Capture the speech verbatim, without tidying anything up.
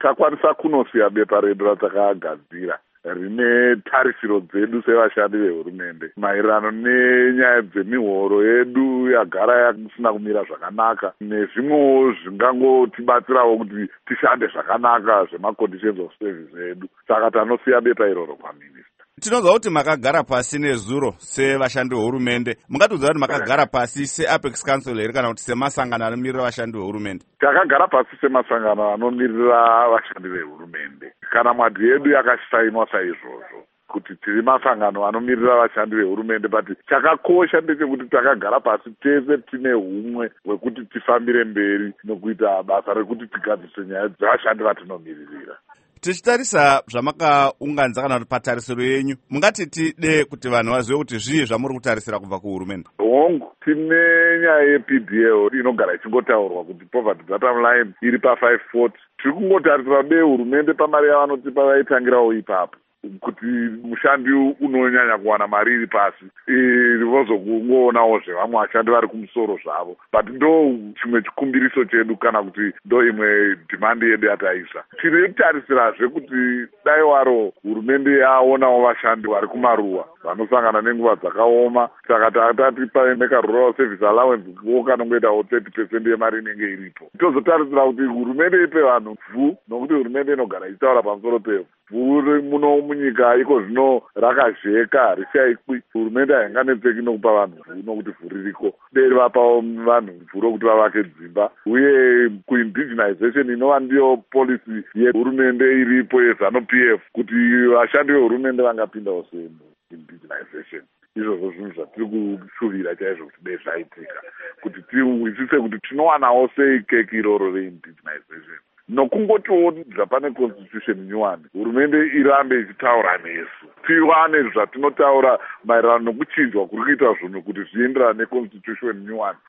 takwanisa kunosiya bepa redu ratakagadzira rine tarisiro dzedu sevashandi vehurumende maererano nenyaya dzemihoro yedu yagara yasina kumira zvakanaka nezvimwewo zvingangotibatsirawo kuti tishande zvakanaka zvemaconditions of service edu. Saka tanosiya bepa iroro kwaminista. Tinozwa kuti makagara pasi nezuro sevashandi vehurumende. Mungatiudza kuti makagara pasi seApex Council here kana kuti semasangano anomirira vashandi vehurumende? Takagara pasi semasangano anomirira vashandi vehurumende. Kana mwadhi yedu yakashainwa saizvozvo kuti tiri masangano anomirira vashandi vehurumende, but chakakosha ndechekuti takagara pasi tese tine humwe hwekuti tifambire mberi nokuita basa rekuti tigadzise nyaya dzevashandi vatinomiririra. Tichitarisa zvamakaunganidza kana kuti patarisiro yenyu, mungati tide kuti vanhu vazive kuti zvii zvamuri kutarisira kubva kuhurumende? Hongu, tine nyaya yeP D L inogara ichingotaurwa kuti poverty bottom line iri pa five forty. Tiri kungotarisira be hurumende pamari yavanotipa vaitangirawo ipapo kuti mushandi unonyanya kuwana mari iri pasi vozongoonawo zvevamwe vashandi vari kumusoro zvavo, but ndo chimwe chikumbiriso chedu kana kuti ndo imwe dhimandi yedu yataisa. Tiri kutarisirazve kuti dai waro hurumende yaonawo vashandi vari kumaruwa vanosangana nenguva dzakaoma, saka tatatipa meka rural service allowance wo kanongoitawo thirty percent yemari inenge iripo. Tozotarisira kuti hurumende ipe vanhu bvu, nokuti hurumende inogara ichitaura pamusoro pevhu muno munyika iko zvino rakazheka harishaikwi. Hurumende hainganetseki nokupa vanhu bvu nokuti bvu ririko. Deri vapawo vanhu bvu rokuti vavake dzimba, uye kuindigenization inova ndiyo policy yehurumende iripo yeZANU-P F kuti vashandi vehurumende vangapindawo seindigenization. Izvozvo zvinhu zvatiri kushuvira chaizvo kuti dai zvaitika, kuti tiwisise kuti tinowanawo sei keki iroro reindigenization. Nokungotiwo zvapane constitution nyuwani hurumende irambe ichitaura nesu, tiwane zvatinotaura maererano nokuchinjwa kuri kuitwa zvinhu kuti zvienderane neconstitution nyuwani.